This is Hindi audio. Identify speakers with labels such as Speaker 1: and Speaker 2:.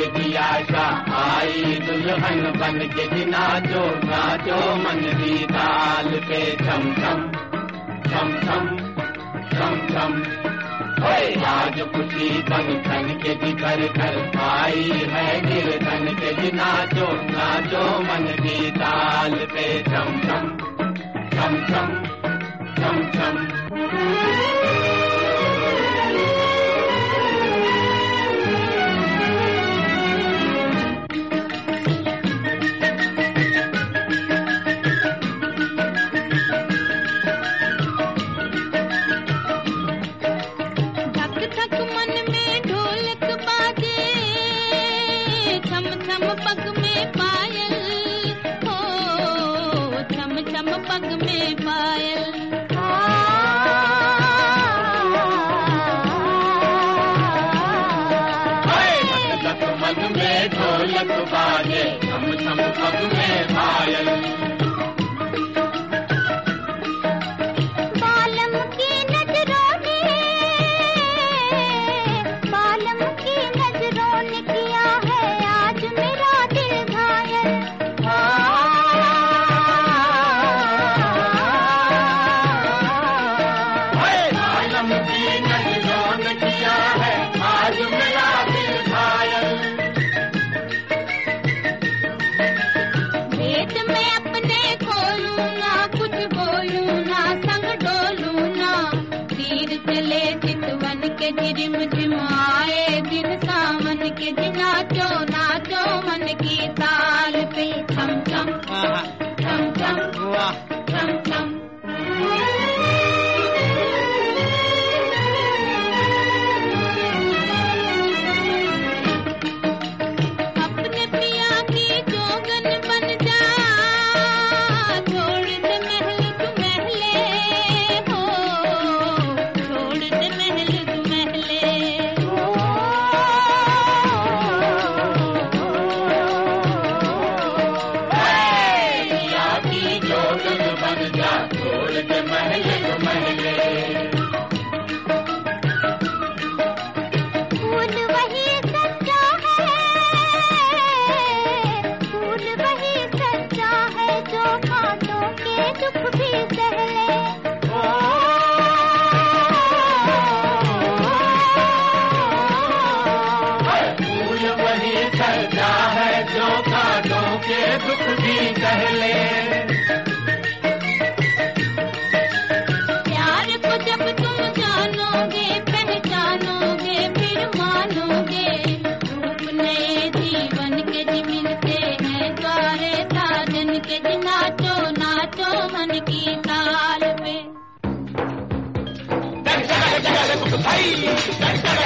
Speaker 1: की आशा आई दुल्हन बन के जी नाचो नाचो मन की ताल पे छम छम छम छम छम छम। आज खुशी बन ठन के जी घर घर आई है गिरधन के जी नाचो नाचो मन की ताल पे छम छम छम छम छम छम। ढोलक बाजे छम छम पग में पायल।
Speaker 2: बालम की नजरों ने किया है आज मेरा दिल घायल।
Speaker 1: बालम की नजरों ने किया है आज मेरा दिल घायल।
Speaker 2: मैं अपने खोलूं ना कुछ बोलूं ना संग डोलूं ना तीर चले चितवन के जिरिम जिम आए दिन सावन के जी नाचो नाचो मन की ताल पे छम छम छम छम छम छम।
Speaker 1: दुख भी कहले
Speaker 2: प्यार को जब तुम जानोगे पहचानोगे फिर मानोगे रूप नए जीवन के जी मिलते हैं द्वारे साजन के जी नाचो नाचो मन की ताल पे।